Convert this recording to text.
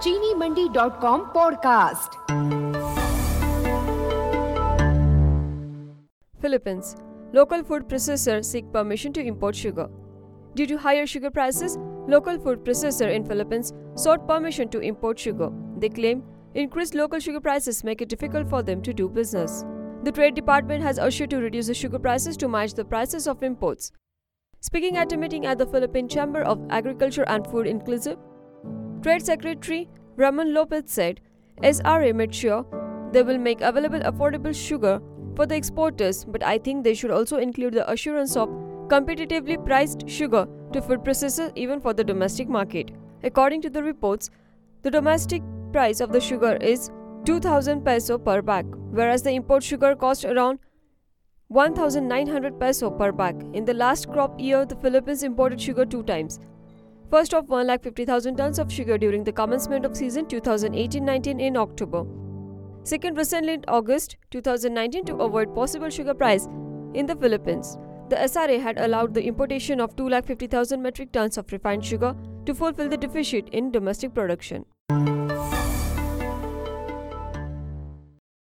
चीनीमंडी.com podcast. Philippines. Local food processors seek permission to import sugar. Due to higher sugar prices, local food processor in Philippines sought permission to import sugar. They claim increased local sugar prices make it difficult for them to do business. The Trade Department has assured to reduce the sugar prices to match the prices of imports. Speaking at a meeting at the Philippine Chamber of Agriculture and Food Inclusive, Trade Secretary Ramon Lopez said, SRA made sure they will make available affordable sugar for the exporters, but I think they should also include the assurance of competitively priced sugar to food processors even for the domestic market. According to the reports, the domestic price of the sugar is 2,000 peso per bag, whereas the import sugar cost around 1,900 peso per bag. In the last crop year, the Philippines imported sugar 2 times. First of 150,000 tons of sugar during the commencement of season 2018-19 in October. Second, recently in August 2019 to avoid possible sugar price in the Philippines. The SRA had allowed the importation of 250,000 metric tons of refined sugar to fulfill the deficit in domestic production.